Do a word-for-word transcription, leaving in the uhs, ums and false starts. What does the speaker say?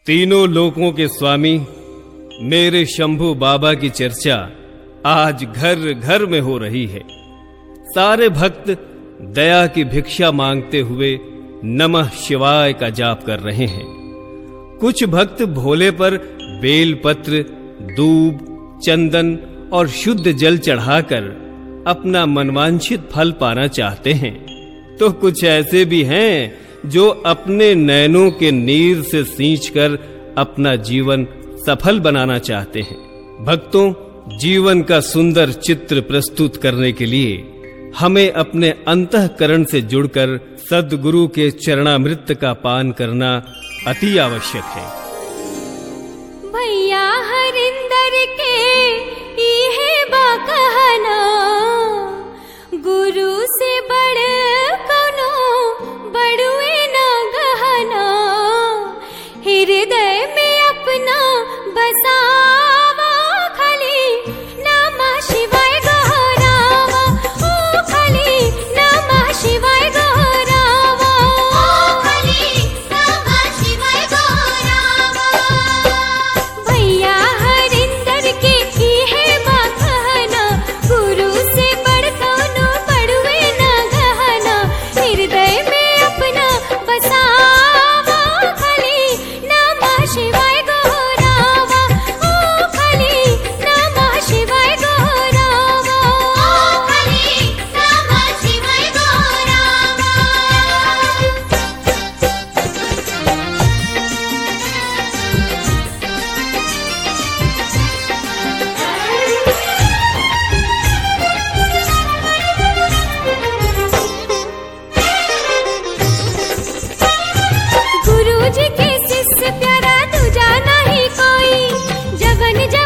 तीनों लोकों के स्वामी मेरे शंभू बाबा की चर्चा आज घर घर में हो रही है। सारे भक्त दया की भिक्षा मांगते हुए नमः शिवाय का जाप कर रहे हैं। कुछ भक्त भोले पर बेलपत्र, दूब, चंदन और शुद्ध जल चढ़ाकर अपना मनवांछित फल पाना चाहते हैं, तो कुछ ऐसे भी हैं जो अपने नैनों के नीर से सींचकर अपना जीवन सफल बनाना चाहते हैं। भक्तों, जीवन का सुंदर चित्र प्रस्तुत करने के लिए हमें अपने अंतःकरण से जुड़कर सद्गुरु के चरणामृत का पान करना अति आवश्यक है। भैया हरिंदर के इहे बा कहना, गुरु से बड़ कौनो बड़ुए ना गहना, हृदय में अपना बसावा खाली नमः शिवाय गहरावा, ओ खाली नमः शिवाय गहरावा, ओ खाली नमः शिवाय गहरावा। भैया हरिंदर के इहे बा कहना, गुरु से बड़ कौनो बड़ुए ना गहना, हृदय में अपना बसावा खाली नमः शिवाय गहरावा, ओ खाली नमः शिवाय गहरावा, ओ खाली नमः शिवाय गहरावा। गुरु जी के शिष्य प्यारा दूजा नहीं कोई, जवन